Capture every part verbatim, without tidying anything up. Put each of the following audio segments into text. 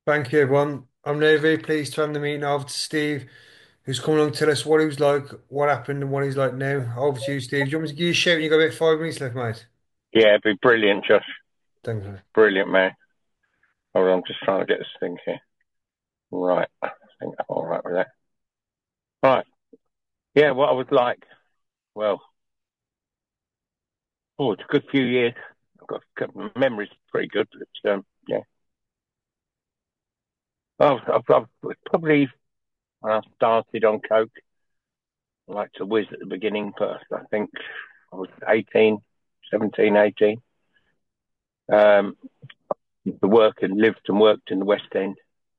Thank you, everyone. I'm now very pleased to hand the meeting over to Steve, who's coming along to tell us what he was like, what happened, and what he's like now. Over to you, Steve. Do you want me to give you a shout? You got about five minutes left, mate. Yeah, it'd be brilliant, Josh. Thanks, mate. Brilliant, man. Hold on, I'm just trying to get this thing here. Right. I think I'm all right with that. Right. Yeah, what I was like, well, oh, it's a good few years. I've got, got memories pretty good. But, um, yeah. I've, I've, I've probably, when I started on Coke, I liked to whiz at the beginning, but I think I was eighteen, seventeen, eighteen. Um, the work and lived and worked in the West End.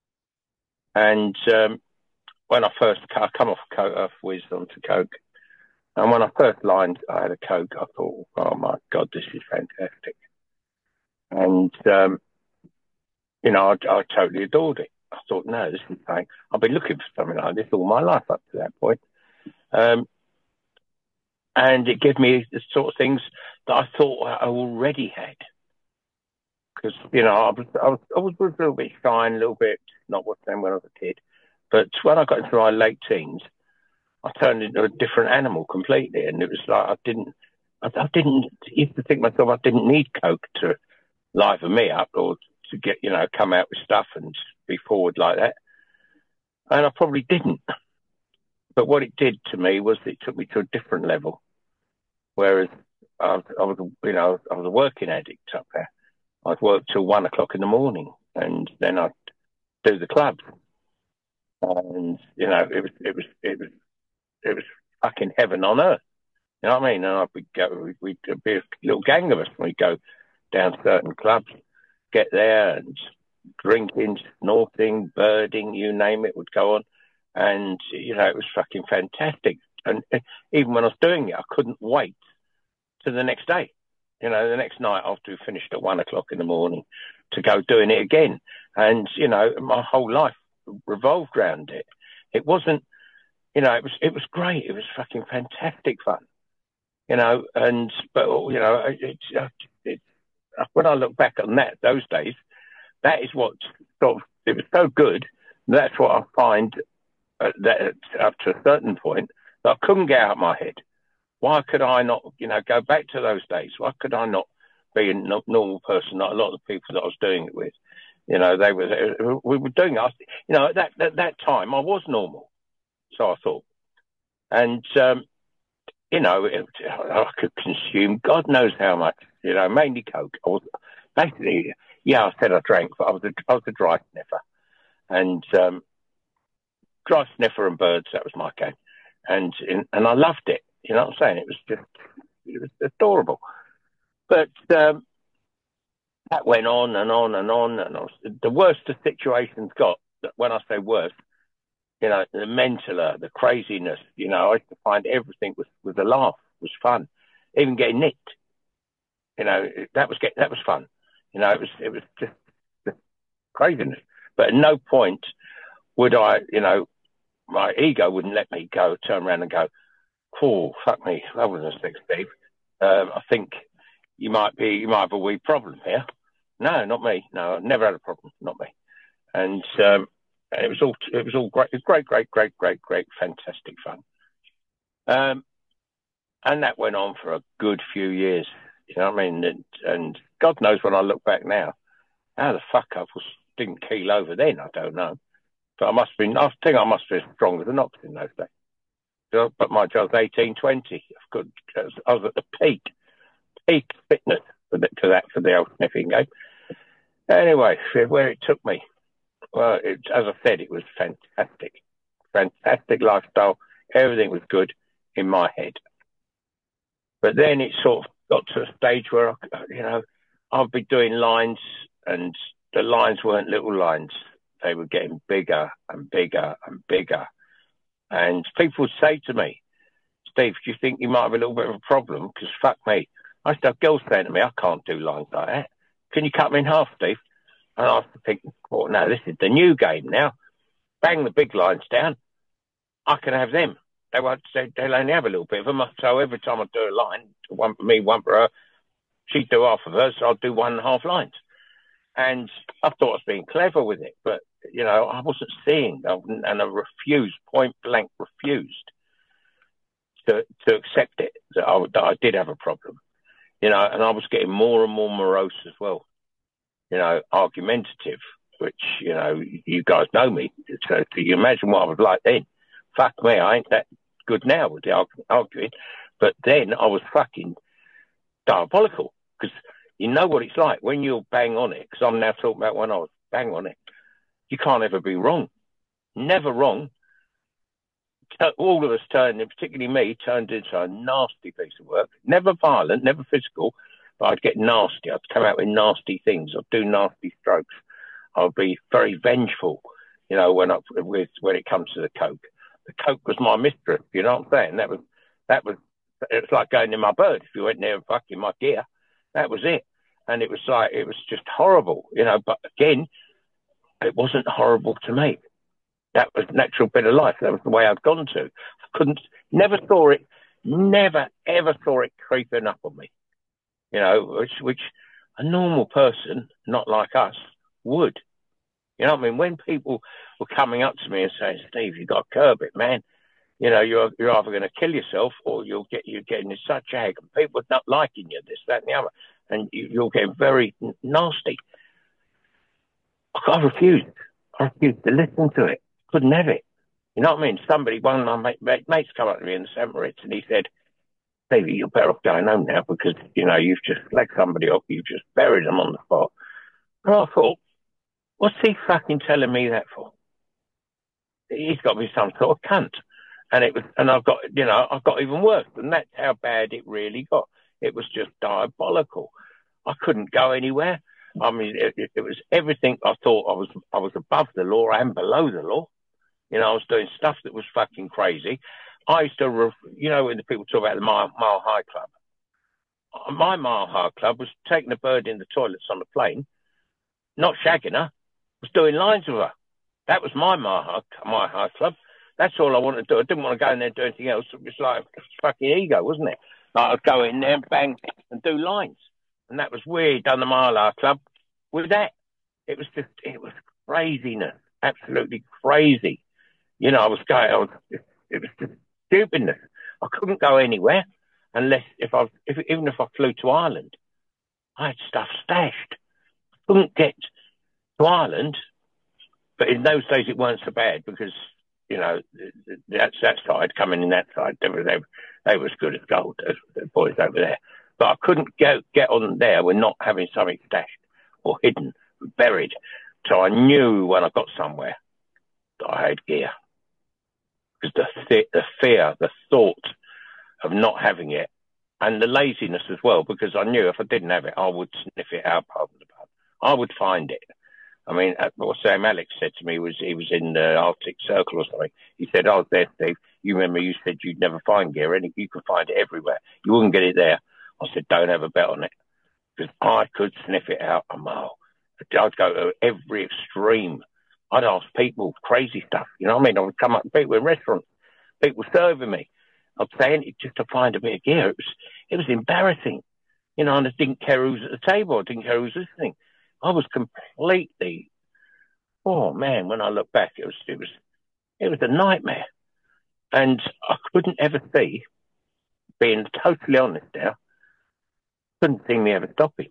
And um, when I first I come off Coke, I've whizzed onto Coke. And when I first lined, I had a Coke. I thought, oh my God, this is fantastic. And, um, you know, I, I totally adored it. I thought, no, this is like, I've been looking for something like this all my life up to that point. Um, and it gave me the sort of things that I thought I already had. Because, you know, I was, I was, I was a little bit shy and a little bit not what I when I was a kid. But when I got into my late teens, I turned into a different animal completely. And it was like, I didn't, I, I didn't used to think myself I didn't need Coke to liven me up or to get, you know, come out with stuff and be forward like that. And I probably didn't. But what it did to me was it took me to a different level. Whereas I was, I was you know, I was a working addict up there. I'd work till one o'clock in the morning and then I'd do the clubs. And, you know, it was, it was, it was, it was fucking heaven on earth. You know what I mean? And I'd be go, we'd be a little gang of us. We'd go down certain clubs, get there and drinking, snorting, birding, you name it, would go on. And, you know, it was fucking fantastic. And even when I was doing it, I couldn't wait to the next day. You know, the next night after we finished at one o'clock in the morning to go doing it again. And, you know, my whole life revolved around it. It wasn't, you know, it was, it was great. It was fucking fantastic fun, you know, and, but, you know, it, it, it, when I look back on that, those days, that is what sort of, it was so good. That's what I find uh, that up to a certain point that I couldn't get out of my head. Why could I not, you know, go back to those days? Why could I not be a no- normal person like a lot of the people that I was doing it with? You know, they were, we were doing us, you know, at that, at that time I was normal. So I thought. And, um, you know, it, I could consume God knows how much, you know, mainly Coke. I was basically, yeah, I said I drank, but I was a, I was a dry sniffer. And um, dry sniffer and birds, that was my game. And and I loved it. You know what I'm saying? It was just, it was adorable. But um, that went on and on and on. And I was, the worst the situations got, when I say worst, you know, the mentaler, the craziness, you know, I used to find everything was, was a laugh, was fun. Even getting nicked, you know, that was get, that was fun. You know, it was it was just, just craziness. But at no point would I, you know, my ego wouldn't let me go, turn around and go, oh, fuck me, that wasn't a six, Steve. Um, I think you might be, you might have a wee problem here. No, not me. No, I've never had a problem, not me. And um, it was all, it was all great, great, great, great, great, great, fantastic fun. Um, and that went on for a good few years. You know what I mean? And, and God knows when I look back now, how the fuck I was, didn't keel over then, I don't know. But I must have been, I think I must be as strong as an ox in those days. So, but my job was eighteen, twenty. Good, I was at the peak, peak fitness for the, to that, for the old sniffing game. Anyway, where it took me, well, it, as I said, it was fantastic. Fantastic lifestyle. Everything was good in my head. But then it sort of got to a stage where, I, you know, I'd be doing lines and the lines weren't little lines. They were getting bigger and bigger and bigger. And people would say to me, Steve, do you think you might have a little bit of a problem? Because fuck me. I used to have girls saying to me, I can't do lines like that. Can you cut me in half, Steve? And I was thinking, oh, no, this is the new game now. Bang the big lines down. I can have them. They won't, they, they'll only have a little bit of them. So every time I do a line, one for me, one for her, she'd do half of hers, so I'll do one and a half lines. And I thought I was being clever with it, but you know, I wasn't seeing, and I refused, point blank, refused to to accept it that I, that I did have a problem. You know, and I was getting more and more morose as well. You know, argumentative, which you know you guys know me. So can you imagine what I was like then? Fuck me, I ain't that good now with the arguing, but then I was fucking diabolical because you know what it's like when you're bang on it. Because I'm now talking about when I was bang on it. You can't ever be wrong. Never wrong. All of us turned, and particularly me, turned into a nasty piece of work. Never violent, never physical, but I'd get nasty. I'd come out with nasty things. I'd do nasty strokes. I'd be very vengeful, you know, when I, with when it comes to the coke. The coke was my mistress. You know what I'm saying? That was that was. It was like going in my bird. If you went there and fucking my gear, that was it. And it was like it was just horrible, you know. But again, it wasn't horrible to me. That was a natural bit of life. That was the way I'd gone to. I couldn't, never saw it, never, ever saw it creeping up on me. You know, which, which a normal person, not like us, would. You know what I mean? When people were coming up to me and saying, Steve, you got to curb it, man. You know, you're you're either going to kill yourself or you'll get, you're getting in such ag. And people are not liking you, this, that, and the other. And you, you're getting very nasty. I refused. I refused to listen to it. Couldn't have it. You know what I mean? Somebody, one of my mate, mate, mates come up to me in the Saint Moritz and he said, Davey, you're better off going home now because, you know, you've just let somebody off. You've just buried them on the spot. And I thought, what's he fucking telling me that for? He's got to be some sort of cunt. And it was, and I've got, you know, I've got even worse. And that's how bad it really got. It was just diabolical. I couldn't go anywhere. I mean, it, it was everything. I thought I was, I was above the law and below the law. You know, I was doing stuff that was fucking crazy. I used to, you know, when the people talk about the Mile, Mile High Club, my Mile High Club was taking a bird in the toilets on the plane, not shagging her, was doing lines with her. That was my Mile High, Mile High Club. That's all I wanted to do. I didn't want to go in there and do anything else. It was like fucking ego, wasn't it? Like I'd go in there and bang and do lines. And that was weird, done the Mile High Club with that. It was just, it was craziness, absolutely crazy. You know, I was going, I was, it was just stupidness. I couldn't go anywhere unless if I, if, even if I flew to Ireland, I had stuff stashed. I couldn't get to Ireland, but in those days it weren't so bad because, you know, that's that side coming in that side. They were, they, they were as good as gold, those, the boys over there. But I couldn't go, get on there with not having something stashed or hidden, buried. So I knew when I got somewhere that I had gear. Because the, th- the fear, the thought of not having it, and the laziness as well, because I knew if I didn't have it, I would sniff it out, pardon the pun. I would find it. I mean, what Sam Alex said to me was he was in the Arctic Circle or something. He said, I was there, Steve. You remember you said you'd never find gear, and you could find it everywhere. You wouldn't get it there. I said, don't have a bet on it. Because I could sniff it out a mile. I'd go to every extreme. I'd ask people crazy stuff. You know what I mean? I would come up to people in restaurants. People serving me. I'd say anything just to find a bit of gear. It was, it was embarrassing. You know, and I didn't care who was at the table. I didn't care who was listening. I was completely, oh man, when I look back, it was, it was, it was a nightmare. And I couldn't ever see, being totally honest now, couldn't see me ever stopping.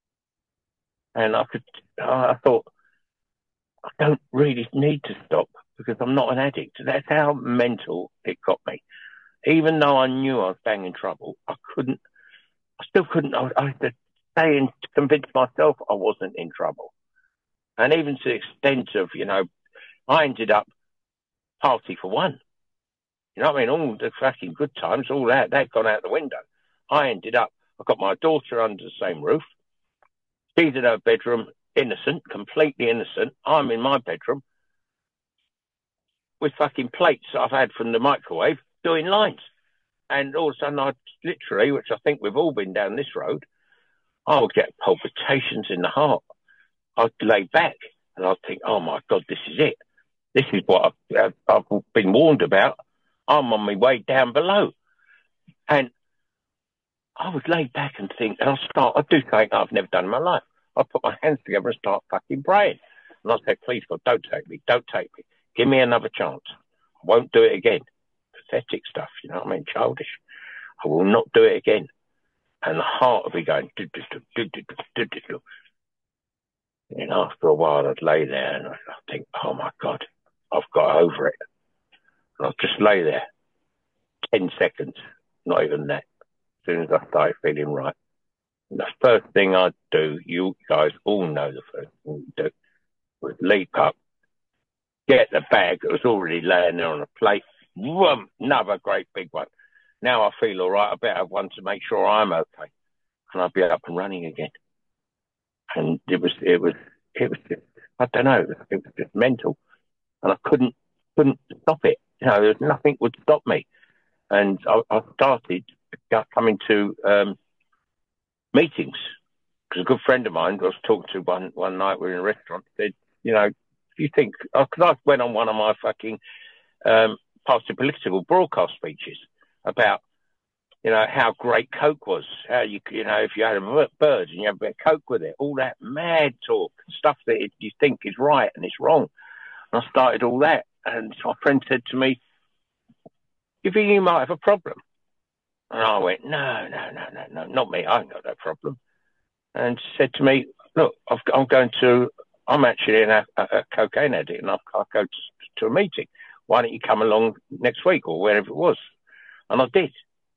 And I could, I thought, I don't really need to stop because I'm not an addict. That's how mental it got me. Even though I knew I was bang in trouble, I couldn't, I still couldn't, I, I had to stay and convince myself I wasn't in trouble. And even to the extent of, you know, I ended up party for one. You know what I mean? All the fucking good times, all that, that gone out the window. I ended up, I got my daughter under the same roof. She's in her bedroom, innocent, completely innocent. I'm in my bedroom with fucking plates that I've had from the microwave doing lines. And all of a sudden, I literally, which I think we've all been down this road, I would get palpitations in the heart. I'd lay back and I'd think, oh my God, this is it. This is what I've, I've been warned about. I'm on my way down below. And I would lay back and think, and I'll start, I'd do something I've never done in my life. I put my hands together and start fucking praying. And I said, please, God, don't take me. Don't take me. Give me another chance. I won't do it again. Pathetic stuff, you know what I mean? Childish. I will not do it again. And the heart would be going, do, do, do, do, do, do, do, do. And after a while, I'd lay there and I'd think, oh my God, I've got over it. And I'd just lay there ten seconds, not even that, as soon as I started feeling right. And the first thing I'd do, you guys all know the first thing you do, was leap up, get the bag that was already laying there on a plate, whoom, another great big one. Now I feel all right. I better have one to make sure I'm okay. And I'd be up and running again. And it was, it was, it was just, I don't know, it was just mental. And I couldn't, couldn't stop it. You know, there was nothing would stop me. And I, I started coming to um, meetings. Because a good friend of mine I was talking to one, one night, we were in a restaurant, said, you know, do you think, because I went on one of my fucking um, party political broadcast speeches about, you know, how great Coke was, how you, you know, if you had a bird and you have a bit of Coke with it, all that mad talk, stuff that it, you think is right and it's wrong. And I started all that. And my friend said to me, you think you might have a problem? And I went, no, no, no, no, no, not me. I ain't got that problem. And she said to me, look, I've, I'm going to, I'm actually a, a, a cocaine addict and I'll, I'll go to, to a meeting. Why don't you come along next week or wherever it was? And I did.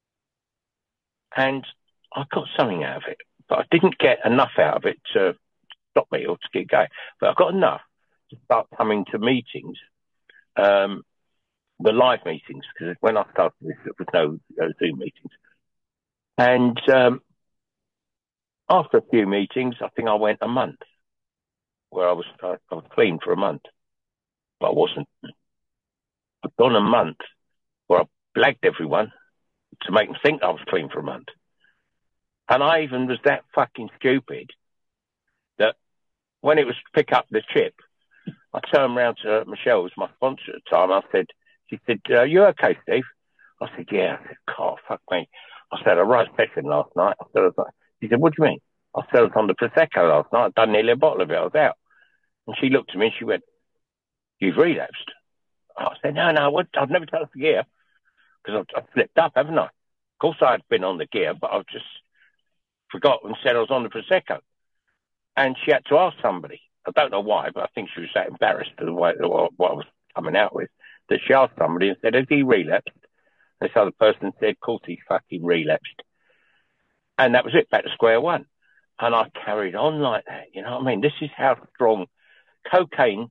And I got something out of it, but I didn't get enough out of it to stop me or to get going. But I got enough to start coming to meetings, um, the live meetings, because when I started this, there was no, no Zoom meetings. And um, after a few meetings, I think I went a month where I was, I, I was clean for a month, but I wasn't. I'd gone a month where I blagged everyone to make them think I was clean for a month. And I even was that fucking stupid that when it was to pick up the chip, I turned around to Michelle, who was my sponsor at the time. I said, she said, are you okay, Steve? I said, yeah. I said, God, fuck me. I said, I right session last night. I said, I was like, she said, what do you mean? I said, I was on the Prosecco last night. I'd done nearly a bottle of it. I was out. And she looked at me and she went, you've relapsed. I said, no, no, what? I've never touched the gear because I've, I've slipped up, haven't I? Of course I'd been on the gear, but I've just forgot and said I was on the Prosecco. And she had to ask somebody. I don't know why, but I think she was that embarrassed at the way what I was coming out with, that she asked somebody and said, has he relapsed? This other person said, of course he fucking relapsed. And that was it, back to square one. And I carried on like that, you know what I mean? This is how strong cocaine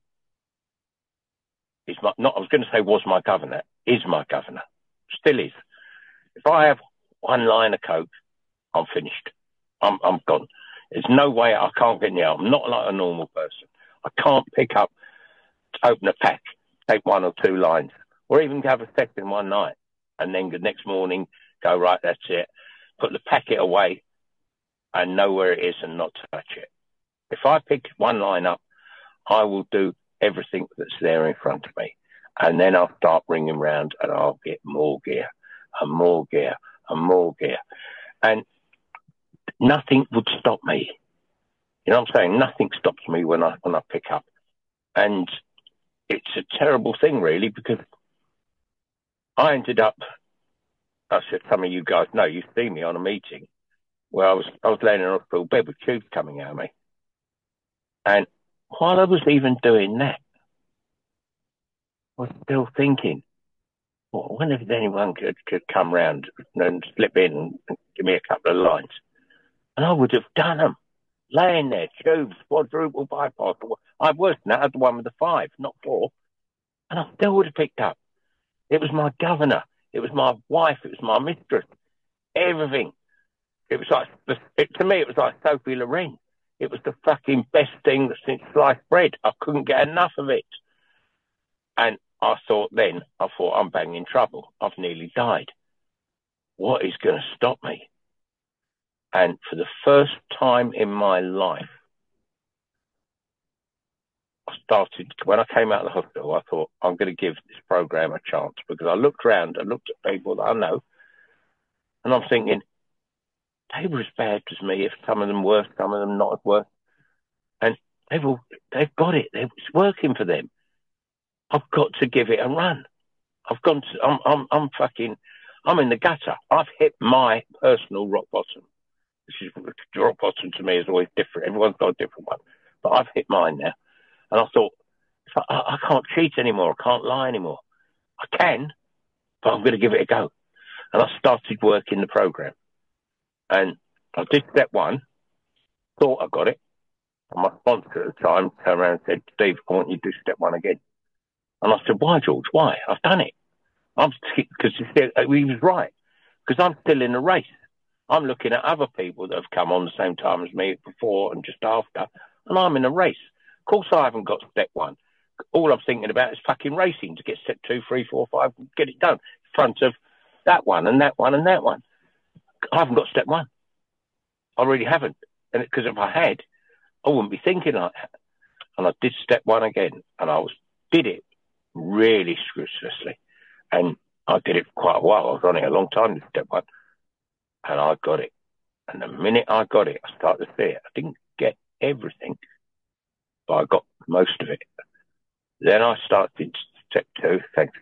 is my, not, I was going to say was my governor, is my governor, still is. If I have one line of coke, I'm finished. I'm, I'm gone. There's no way I can't get near. I'm not like a normal person. I can't pick up, open a pack, take one or two lines, or even have a second one night, and then the next morning go, right, that's it. Put the packet away and know where it is and not touch it. If I pick one line up, I will do everything that's there in front of me. And then I'll start bringing round and I'll get more gear and more gear and more gear. And nothing would stop me. You know what I'm saying? Nothing stops me when I when I pick up. And it's a terrible thing, really, because I ended up, I said, some of you guys know, you see me on a meeting where I was I was laying in a hospital bed with tubes coming out of me. And while I was even doing that, I was still thinking, well, I wonder if anyone could, could come round and slip in and give me a couple of lines. And I would have done them. Laying there, tubes, quadruple bypass. I worse than that, I had the one with the five, not four. And I still would have picked up. It was my governor. It was my wife. It was my mistress. Everything. It was like, it, to me, it was like Sophie Loren. It was the fucking best thing since sliced bread. I couldn't get enough of it. And I thought then, I thought, I'm bang in trouble. I've nearly died. What is going to stop me? And for the first time in my life, I started, when I came out of the hospital, I thought, I'm going to give this program a chance, because I looked around and looked at people that I know, and I'm thinking, they were as bad as me, if some of them were, some of them not as worse. they've all, they've got it. They're, it's working for them. I've got to give it a run. I've gone to, I'm, I'm, I'm fucking, I'm in the gutter. I've hit my personal rock bottom. This is, rock bottom to me is always different. Everyone's got a different one. But I've hit mine now. And I thought, I, I can't cheat anymore. I can't lie anymore. I can, but I'm going to give it a go. And I started working the program. And I did step one, thought I got it. And my sponsor at the time turned around and said, Steve, I want you to do step one again. And I said, why, George? Why? I've done it. I'm because he was right. Because I'm still in the race. I'm looking at other people that have come on the same time as me before and just after, and I'm in a race. Of course, I haven't got step one. All I'm thinking about is fucking racing to get step two, three, four, five, and get it done in front of that one and that one and that one. I haven't got step one. I really haven't. And because if I had, I wouldn't be thinking like that. And I did step one again, and I was did it really scrupulously. And I did it for quite a while. I was on it a long time to step one. And I got it. And the minute I got it, I started to see it. I didn't get everything, but I got most of it. Then I started step two. Thanks.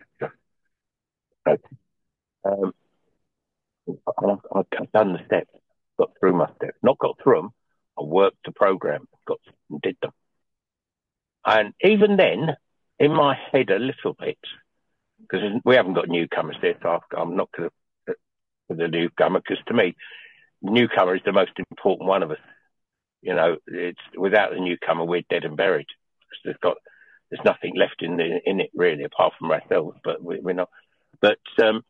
Um, I've, I've done the steps, got through my steps. Not got through them. I worked the program, got and did them. And even then, in my head a little bit, because we haven't got newcomers there, so I'm not going to for the newcomer, because to me, newcomer is the most important one of us. You know, it's without the newcomer, we're dead and buried. There's got, there's nothing left in the, in it really, apart from ourselves. But we, we're not. But um,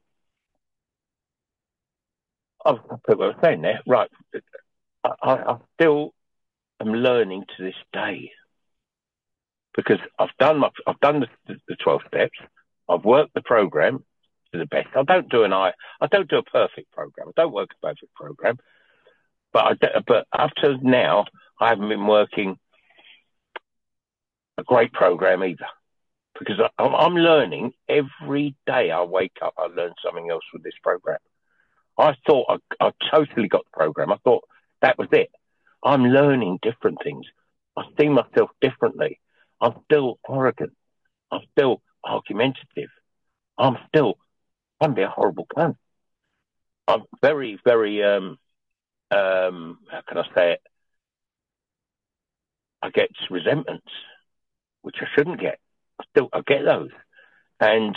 I've put what I was saying there. Right, I, I still am learning to this day because I've done my, I've done the, the twelve steps. I've worked the program to the best. I don't do an I. I don't do a perfect program. I don't work a perfect program. But I, but up to now, I haven't been working a great program either, because I, I'm learning every day. I wake up, I learn something else with this program. I thought I, I totally got the program. I thought that was it. I'm learning different things. I see myself differently. I'm still arrogant. I'm still argumentative. I'm still, I'm be a horrible cunt. I'm very, very, um, um, how can I say it? I get resentments, which I shouldn't get. I still, I get those. And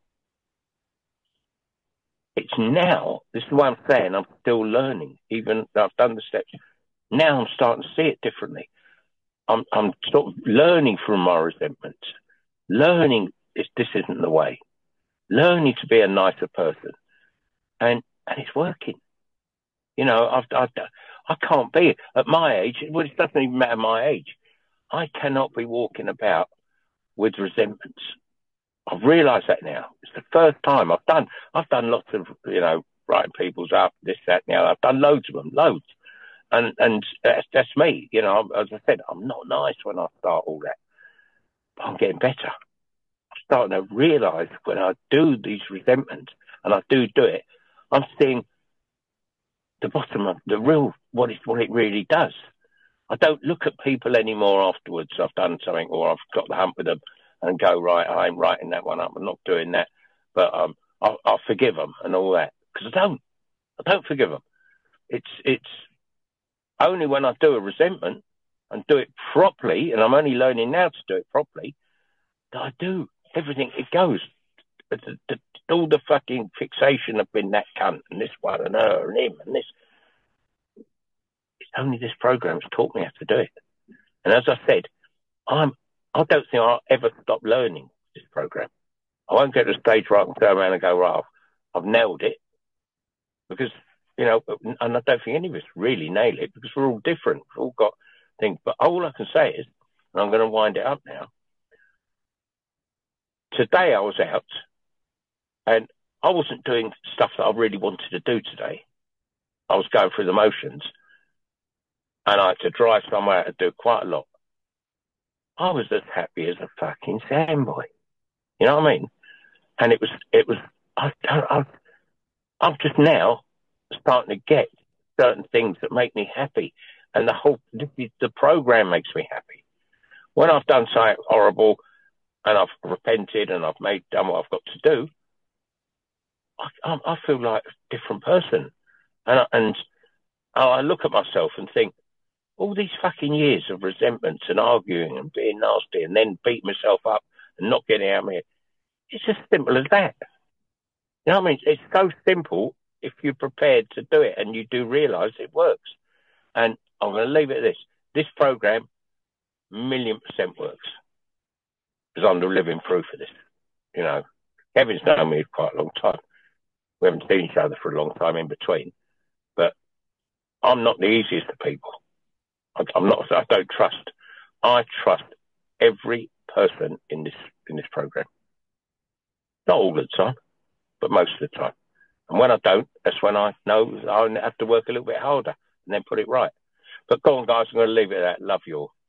it's now, this is what I'm saying, I'm still learning, even though I've done the steps. Now I'm starting to see it differently. I'm, I'm sort of learning from my resentments, learning if this isn't the way, learning to be a nicer person. And, and it's working. You know, I've, I've, I can't be, at my age, well, it doesn't even matter my age. I cannot be walking about with resentments. I've realised that now. It's the first time I've done, I've done lots of, you know, writing people's up, this, that, now. I've done loads of them, loads. And, and that's, that's me. You know, as I said, I'm not nice when I start all that. But I'm getting better. I'm starting to realise when I do these resentments, and I do do it, I'm seeing the bottom of the real, what it, what it really does. I don't look at people anymore afterwards. I've done something or I've got the hump with them and go, right, I'm writing that one up. I'm not doing that. But um, I'll, I'll forgive them and all that. Because I don't. I don't forgive them. It's, it's only when I do a resentment and do it properly, and I'm only learning now to do it properly, that I do everything. It goes. The, the, all the fucking fixation of being that cunt and this one and her and him and this. It's only this program's taught me how to do it. And as I said, I'm, I don't think I'll ever stop learning this program. I won't get to the stage where I can go around and go, right, I've, I've nailed it. Because, you know, and I don't think any of us really nail it because we're all different. We've all got things. But all I can say is, and I'm going to wind it up now, today I was out and I wasn't doing stuff that I really wanted to do today. I was going through the motions and I had to drive somewhere to do quite a lot. I was as happy as a fucking sandboy. You know what I mean? And it was, it was, I, I, I'm just now starting to get certain things that make me happy. And the whole, the program makes me happy. When I've done something horrible and I've repented and I've made done what I've got to do, I, I feel like a different person. And I, and I look at myself and think, all these fucking years of resentments and arguing and being nasty and then beating myself up and not getting out of it, it's as simple as that. You know what I mean? It's so simple if you're prepared to do it and you do realise it works. And I'm going to leave it at this. This program, million percent works. Because I'm the living proof of this. You know, Kevin's known me quite a long time. We haven't seen each other for a long time in between. But I'm not the easiest of people. I'm not, I don't trust. I trust every person in this in this program. Not all the time, but most of the time. And when I don't, that's when I know I have to work a little bit harder and then put it right. But go on, guys, I'm going to leave it at that. Love you all.